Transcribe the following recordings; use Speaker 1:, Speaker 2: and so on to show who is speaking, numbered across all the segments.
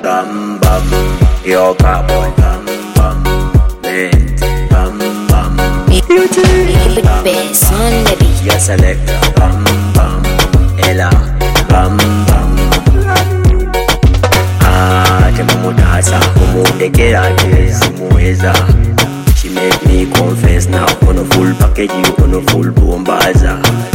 Speaker 1: bam bam. Yo cowboy, bam bam. Mint, bam bam.
Speaker 2: Bass on the beat.
Speaker 1: Your selector, bam bam. Ella, bam bam. Temumutasa, umudekera simuweza. She make me confess now. On a full package, you on a full bombaza.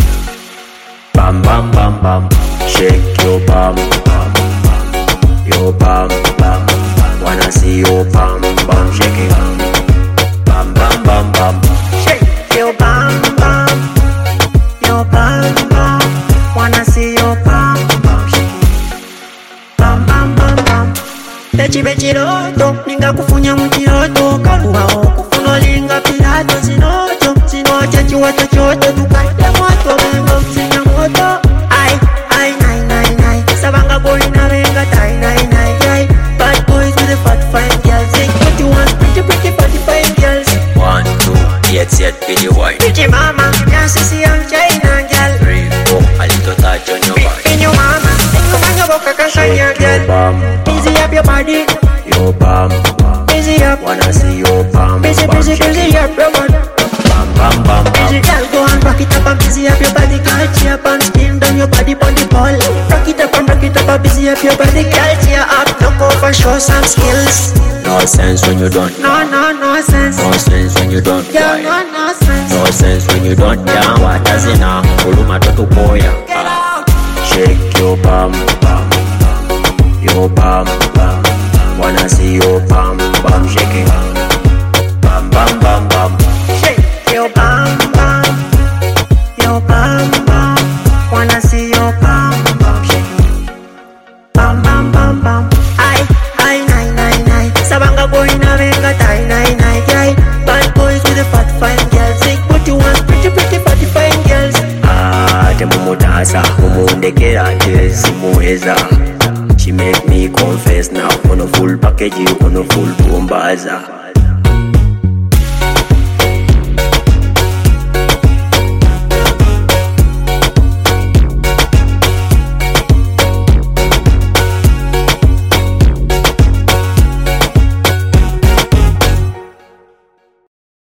Speaker 1: Bam bam bam bam. Shake your bam bam bam. Your bam bam. Wanna see your bam bam shaking. Bam bam bam bam. Shake your bam bam. Your bam bam. Wanna see your bam bam shaking. Bam bam bam bam. Bechi roto, ninga kufunya mutiroto. Kaluhao kufunolinga pilato. Zinocho, chiwata choto. Tukaita moto, bengo msinya moto. Ay, sabanga boy na venga tie, ay. Bad boys with the fat fine girls. Say what you want, pretty fatty fine girls. 1, 2, yet, pretty white.
Speaker 2: Pretty mama, yeah, sissy young China girl.
Speaker 1: 3, 4, a little touch on your body.
Speaker 2: In your mama, think of your boca, kankanya girl. Busy up your body.
Speaker 1: Your bam bam.
Speaker 2: Busy up.
Speaker 1: Wanna see your bam
Speaker 2: Busy up your body.
Speaker 1: Bam bam bam bam.
Speaker 2: Busy girl, go and rock it up and busy up your body. Girl, cheer up and spin down your body on the ball. Rock it up and busy up your body. Girl, cheer up, look over, show some skills.
Speaker 1: No sense when you don't.
Speaker 2: No sense.
Speaker 1: No sense when you don't.
Speaker 2: Yeah, no sense.
Speaker 1: No sense when you don't. Yeah, what does it now? Uluma toto boya.
Speaker 2: Get out.
Speaker 1: Shake your bam bam bam. Your bam bam. Wanna see your bam bam shaking. Bam bam bam bam.
Speaker 2: Shake your bam bam. Your bam bam. Wanna see your bam bam shaking. Bam bam bam bam. Ay. Sabanga boy na venga tie, ay. Bad boys with the fat fine girls. Say what you want, pretty fatty fine girls.
Speaker 1: Temumutasa, umudekera simuweza. She make me confess now. On a full package, you on a full bombaza.